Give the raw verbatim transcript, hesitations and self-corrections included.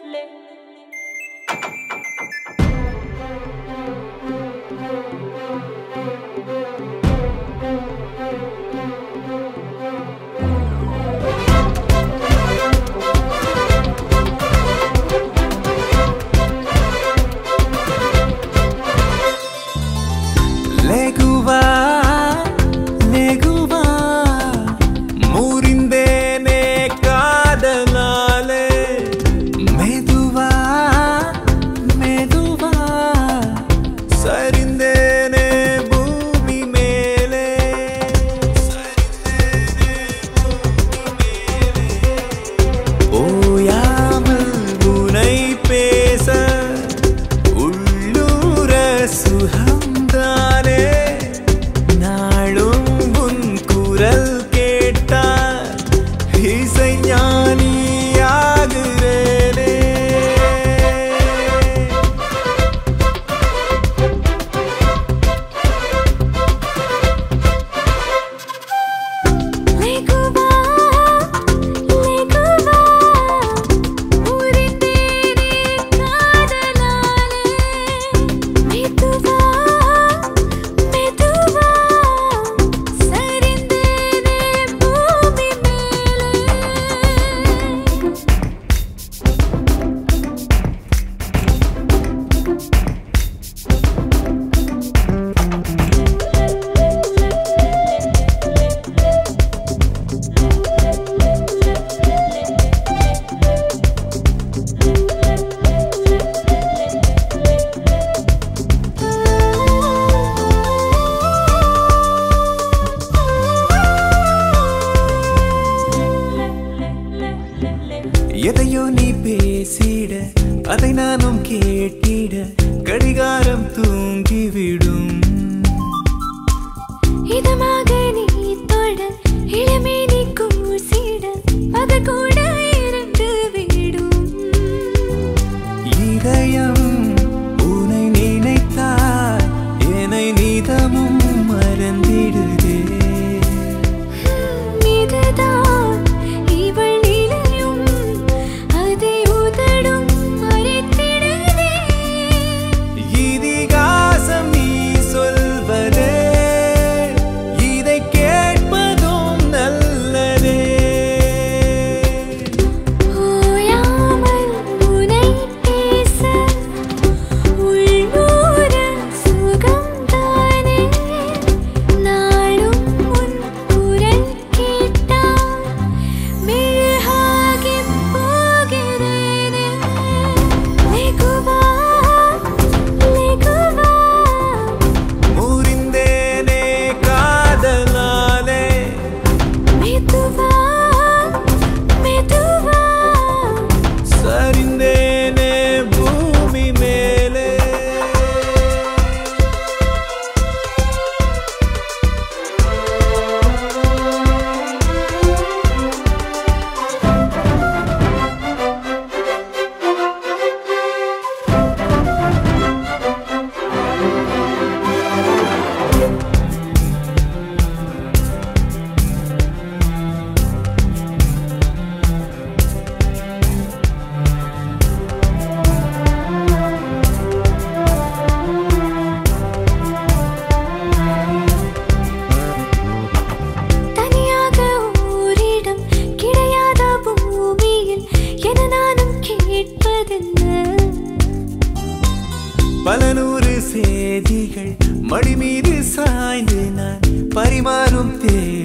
எதையோ நீ பேசிட அதை நானும் கேட்டிட கடிகாரம் தூங்கிவிடும். இதமாக நீ தொட இளமே நீ கூசிட அது கூட இருந்து விடும். இதயம் உன்னை நினைத்தால் என்னை நீதமும் மறந்திடுதே. இதுதான் இவள் நிலையும் அதை உதடும் மறைத்திடுதே. இதிகாசம் நீ சொல்வதே இதை கேட்பதும் நல்லதே. ஓயாமல் உன்னை பேச உள்ளூர சுகம்தானே. நாளும் உன் குரல் கேட்டால் மெழுகாகிப் போகிறேனே. லெகுவா லெகுவா முறிந்தேனே காதலாலே. மெதுவா மெதுவா சரிந்தேனே பூமி மேலே. தனியாக ஓரிடம் கிடையாத பூமியில் என நானும் கேட்பதென்ன. பல நூறு செய்திகள் மடி மீது சாய்ந்து நான் பரிமாறும் தே